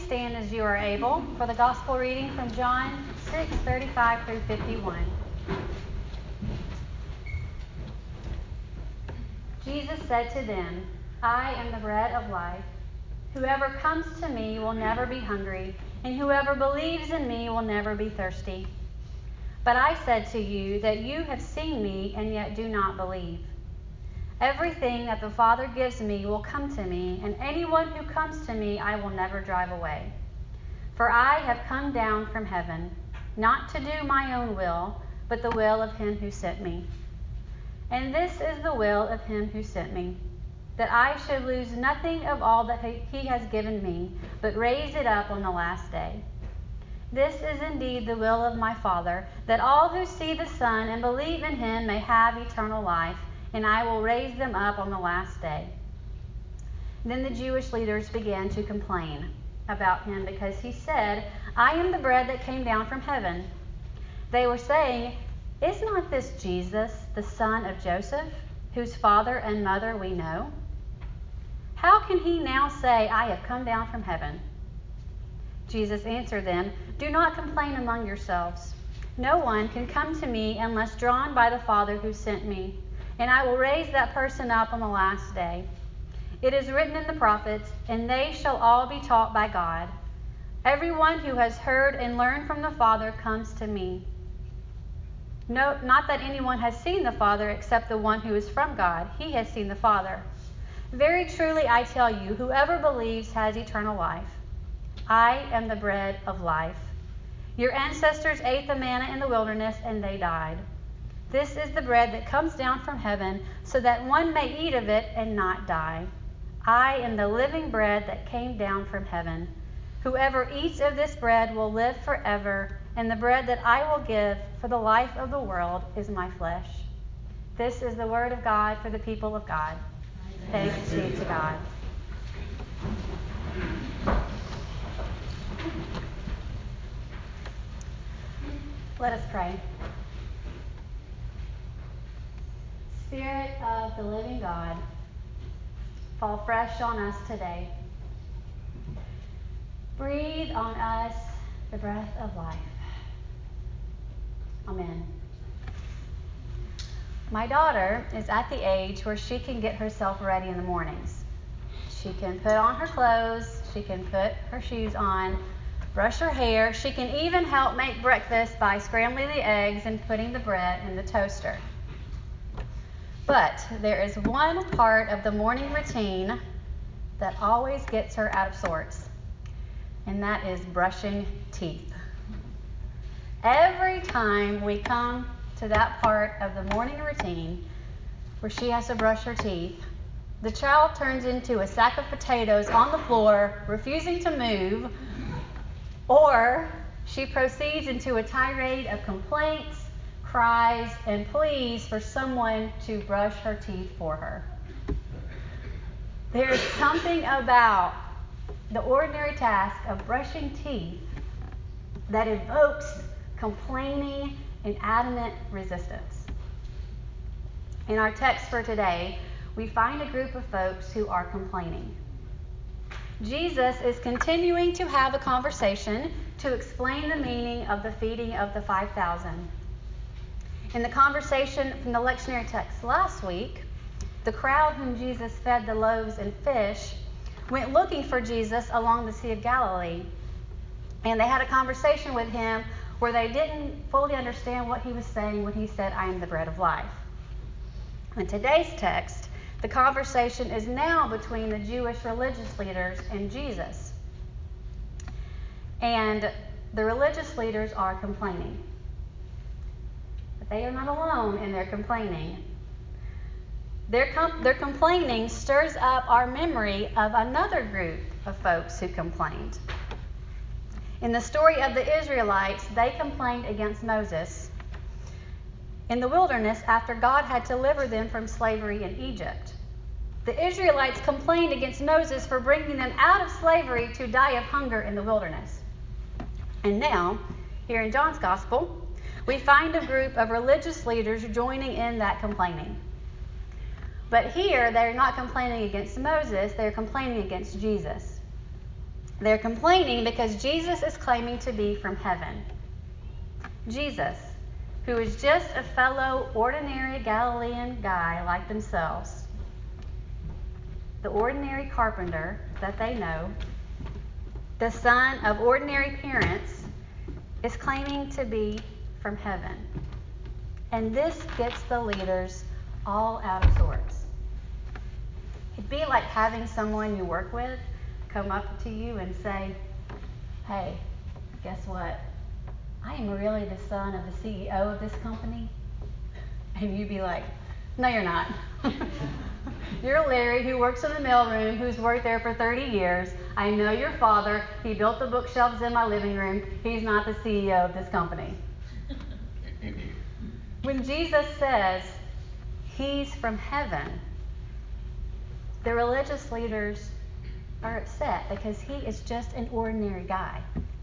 stand as you are able for the gospel reading from John 6:35 through 51. Jesus said to them, I am the bread of life. Whoever comes to me will never be hungry, and whoever believes in me will never be thirsty. But I said to you that you have seen me and yet do not believe. Everything that the Father gives me will come to me, and anyone who comes to me I will never drive away. For I have come down from heaven, not to do my own will, but the will of him who sent me. And this is the will of him who sent me, that I should lose nothing of all that he has given me, but raise it up on the last day. This is indeed the will of my Father, that all who see the Son and believe in him may have eternal life, and I will raise them up on the last day. Then the Jewish leaders began to complain about him because he said, I am the bread that came down from heaven. They were saying, is not this Jesus, the son of Joseph, whose father and mother we know? How can he now say, I have come down from heaven? Jesus answered them, do not complain among yourselves. No one can come to me unless drawn by the Father who sent me, and I will raise that person up on the last day. It is written in the prophets, and they shall all be taught by God. Everyone who has heard and learned from the Father comes to me. No, not that anyone has seen the Father except the one who is from God. He has seen the Father. Very truly I tell you, whoever believes has eternal life. I am the bread of life. Your ancestors ate the manna in the wilderness, and they died. This is the bread that comes down from heaven, so that one may eat of it and not die. I am the living bread that came down from heaven. Whoever eats of this bread will live forever, and the bread that I will give for the life of the world is my flesh. This is the word of God for the people of God. Thanks be to God. Let us pray. Spirit of the living God, fall fresh on us today. Breathe on us the breath of life. Amen. My daughter is at the age where she can get herself ready in the mornings. She can put on her clothes, she can put her shoes on, brush her hair. She can even help make breakfast by scrambling the eggs and putting the bread in the toaster. But there is one part of the morning routine that always gets her out of sorts, and that is brushing teeth. Every time we come to that part of the morning routine where she has to brush her teeth, the child turns into a sack of potatoes on the floor, refusing to move, or she proceeds into a tirade of complaints, cries, and pleas for someone to brush her teeth for her. There is something about the ordinary task of brushing teeth that evokes complaining and adamant resistance. In our text for today, we find a group of folks who are complaining. Jesus is continuing to have a conversation to explain the meaning of the feeding of the 5,000. In the conversation from the lectionary text last week, the crowd whom Jesus fed the loaves and fish went looking for Jesus along the Sea of Galilee. And they had a conversation with him where they didn't fully understand what he was saying when he said, I am the bread of life. In today's text, the conversation is now between the Jewish religious leaders and Jesus. And the religious leaders are complaining. But they are not alone in their complaining. Their complaining stirs up our memory of another group of folks who complained. In the story of the Israelites, they complained against Moses in the wilderness after God had delivered them from slavery in Egypt. The Israelites complained against Moses for bringing them out of slavery to die of hunger in the wilderness. And now, here in John's Gospel, we find a group of religious leaders joining in that complaining. But here, they're not complaining against Moses, they're complaining against Jesus. They're complaining because Jesus is claiming to be from heaven. Jesus, who is just a fellow ordinary Galilean guy like themselves. The ordinary carpenter that they know, the son of ordinary parents, is claiming to be from heaven. And this gets the leaders all out of sorts. It'd be like having someone you work with come up to you and say, "Hey, guess what? I am really the son of the CEO of this company." And you'd be like, "No, you're not. You're Larry, who works in the mailroom, who's worked there for 30 years. I know your father. He built the bookshelves in my living room. He's not the CEO of this company." When Jesus says he's from heaven, the religious leaders are upset because he is just an ordinary guy.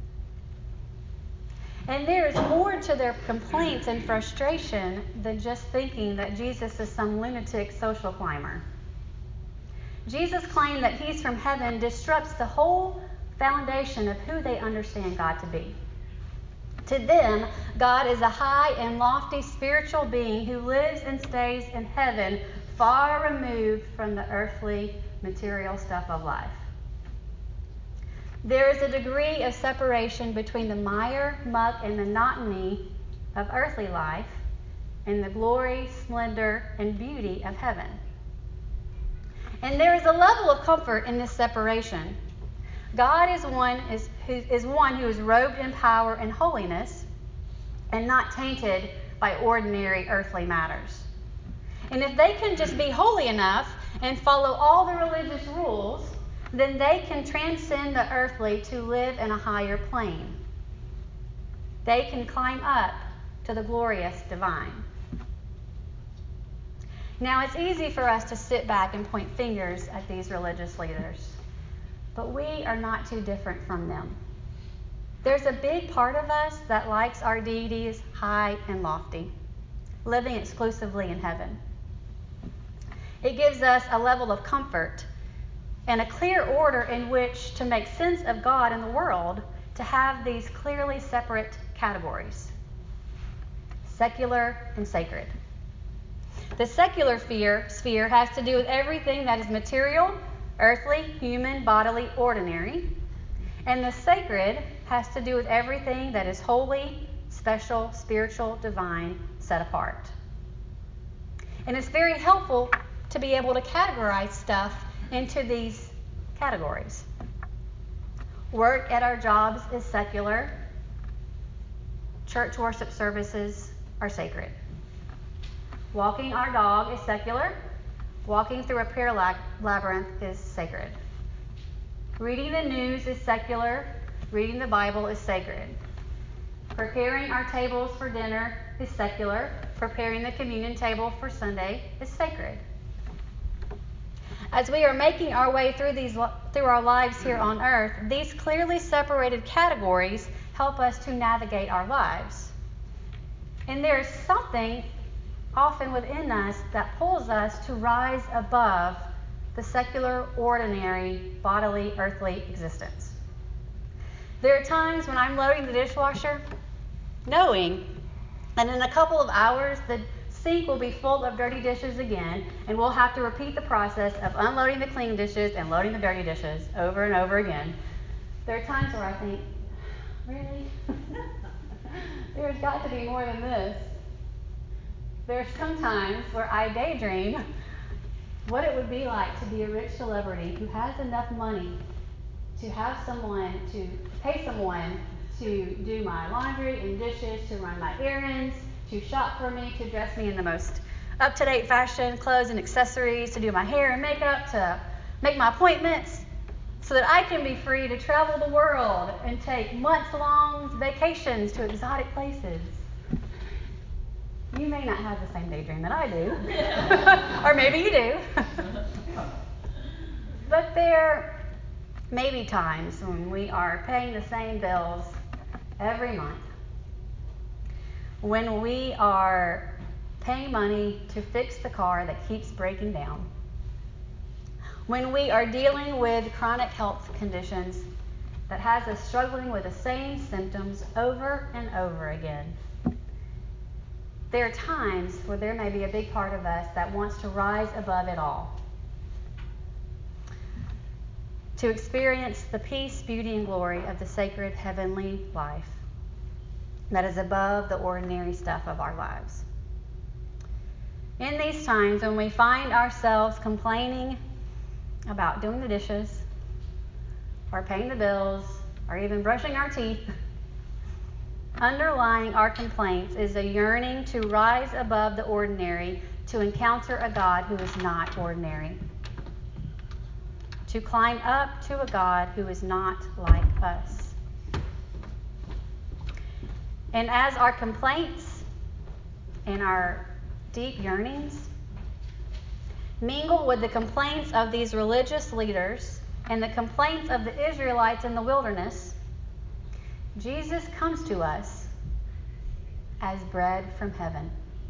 And there is more to their complaints and frustration than just thinking that Jesus is some lunatic social climber. Jesus' claim that he's from heaven disrupts the whole foundation of who they understand God to be. To them, God is a high and lofty spiritual being who lives and stays in heaven, far removed from the earthly, material stuff of life. There is a degree of separation between the mire, muck, and monotony of earthly life and the glory, splendor, and beauty of heaven. And there is a level of comfort in this separation. God is one who is robed in power and holiness and not tainted by ordinary earthly matters. And if they can just be holy enough and follow all the religious rules, then they can transcend the earthly to live in a higher plane. They can climb up to the glorious divine. Now, it's easy for us to sit back and point fingers at these religious leaders, but we are not too different from them. There's a big part of us that likes our deities high and lofty, living exclusively in heaven. It gives us a level of comfort and a clear order in which to make sense of God and the world, to have these clearly separate categories: secular and sacred. The secular sphere has to do with everything that is material, earthly, human, bodily, ordinary. And the sacred has to do with everything that is holy, special, spiritual, divine, set apart. And it's very helpful to be able to categorize stuff into these categories. Work at our jobs is secular. Church worship services are sacred. Walking our dog is secular. Walking through a prayer labyrinth is sacred. Reading the news is secular. Reading the Bible is sacred. Preparing our tables for dinner is secular. Preparing the communion table for Sunday is sacred. As we are making our way through our lives here on earth, these clearly separated categories help us to navigate our lives. And there is something often within us that pulls us to rise above the secular, ordinary, bodily, earthly existence. There are times when I'm loading the dishwasher, knowing that in a couple of hours the sink will be full of dirty dishes again, and we'll have to repeat the process of unloading the clean dishes and loading the dirty dishes over and over again. There are times where I think, really? There's got to be more than this. There are some times where I daydream what it would be like to be a rich celebrity who has enough money to pay someone to do my laundry and dishes, to run my errands, to shop for me, to dress me in the most up-to-date fashion clothes and accessories, to do my hair and makeup, to make my appointments, so that I can be free to travel the world and take months-long vacations to exotic places. You may not have the same daydream that I do, or maybe you do. But there may be times when we are paying the same bills every month, when we are paying money to fix the car that keeps breaking down, when we are dealing with chronic health conditions that has us struggling with the same symptoms over and over again. There are times where there may be a big part of us that wants to rise above it all, to experience the peace, beauty, and glory of the sacred heavenly life that is above the ordinary stuff of our lives. In these times when we find ourselves complaining about doing the dishes, or paying the bills, or even brushing our teeth, underlying our complaints is a yearning to rise above the ordinary, to encounter a God who is not ordinary, to climb up to a God who is not like us. And as our complaints and our deep yearnings mingle with the complaints of these religious leaders and the complaints of the Israelites in the wilderness, Jesus comes to us as bread from heaven.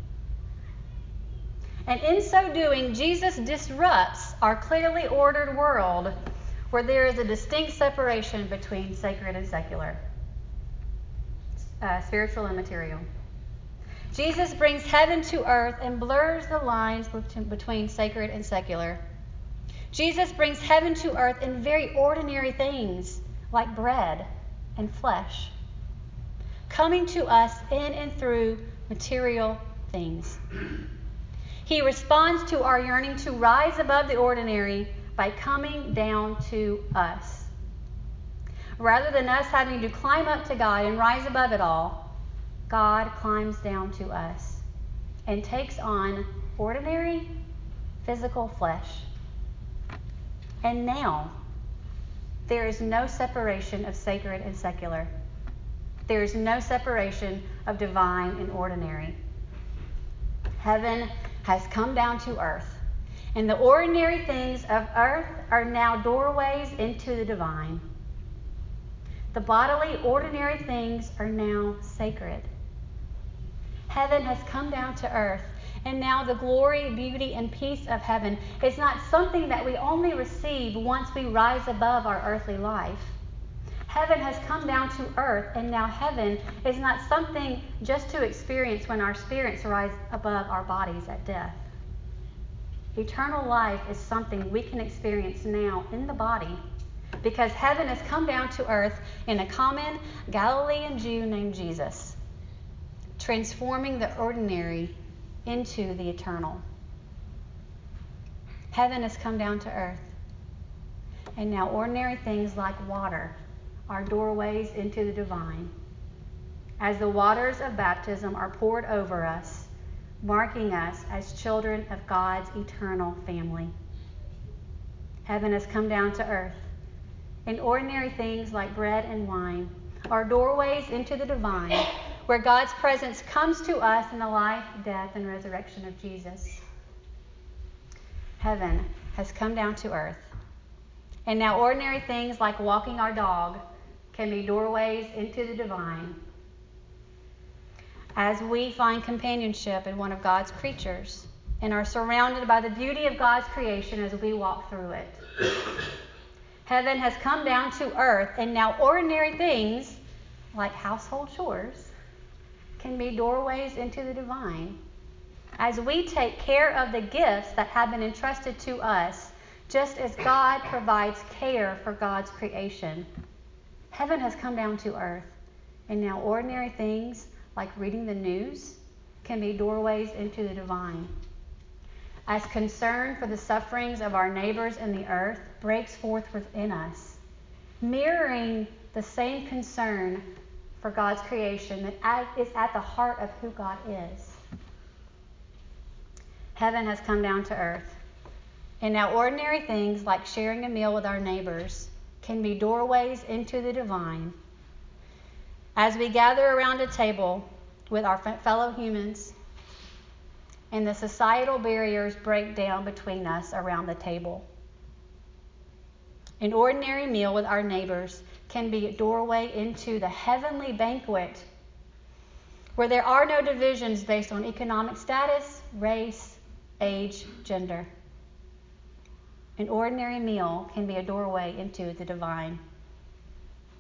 And in so doing, Jesus disrupts our clearly ordered world where there is a distinct separation between sacred and secular, spiritual and material. Jesus brings heaven to earth and blurs the lines between sacred and secular. Jesus brings heaven to earth in very ordinary things like bread and flesh, coming to us in and through material things. He responds to our yearning to rise above the ordinary by coming down to us. Rather than us having to climb up to God and rise above it all, God climbs down to us and takes on ordinary physical flesh. And now, there is no separation of sacred and secular. There is no separation of divine and ordinary. Heaven has come down to earth, and the ordinary things of earth are now doorways into the divine. The bodily, ordinary things are now sacred. Heaven has come down to earth, and now the glory, beauty, and peace of heaven is not something that we only receive once we rise above our earthly life. Heaven has come down to earth, and now heaven is not something just to experience when our spirits rise above our bodies at death. Eternal life is something we can experience now in the body, because heaven has come down to earth in a common Galilean Jew named Jesus, transforming the ordinary into the eternal. Heaven has come down to earth, and now ordinary things like water are doorways into the divine, as the waters of baptism are poured over us, marking us as children of God's eternal family. Heaven has come down to earth, and ordinary things like bread and wine are doorways into the divine, where God's presence comes to us in the life, death, and resurrection of Jesus. Heaven has come down to earth, and now ordinary things like walking our dog can be doorways into the divine, as we find companionship in one of God's creatures and are surrounded by the beauty of God's creation as we walk through it. Heaven has come down to earth, and now ordinary things like household chores can be doorways into the divine, as we take care of the gifts that have been entrusted to us, just as God provides care for God's creation. Heaven has come down to earth, and now ordinary things like reading the news can be doorways into the divine, as concern for the sufferings of our neighbors in the earth breaks forth within us, mirroring the same concern for God's creation that is at the heart of who God is. Heaven has come down to earth, and now ordinary things like sharing a meal with our neighbors can be doorways into the divine, as we gather around a table with our fellow humans and the societal barriers break down between us around the table. An ordinary meal with our neighbors can be a doorway into the heavenly banquet, where there are no divisions based on economic status, race, age, gender. An ordinary meal can be a doorway into the divine.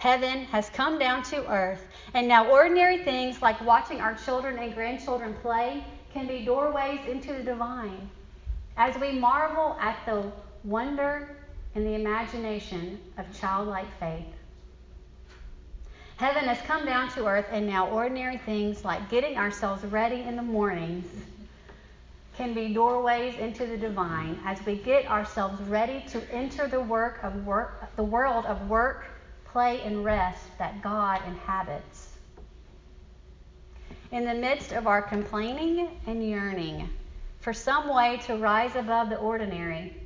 Heaven has come down to earth, and now ordinary things like watching our children and grandchildren play can be doorways into the divine, as we marvel at the wonder and the imagination of childlike faith. Heaven has come down to earth, and now ordinary things like getting ourselves ready in the mornings can be doorways into the divine as we get ourselves ready to enter the world of work, play, and rest that God inhabits. In the midst of our complaining and yearning for some way to rise above the ordinary,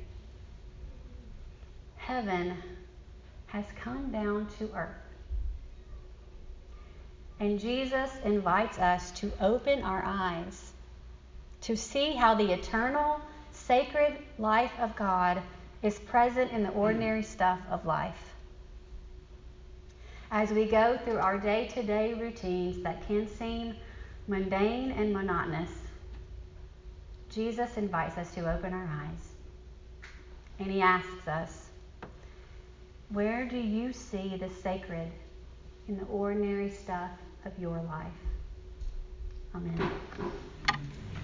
heaven has come down to earth. And Jesus invites us to open our eyes to see how the eternal, sacred life of God is present in the ordinary stuff of life. As we go through our day-to-day routines that can seem mundane and monotonous, Jesus invites us to open our eyes. And he asks us, where do you see the sacred in the ordinary stuff of your life? Amen.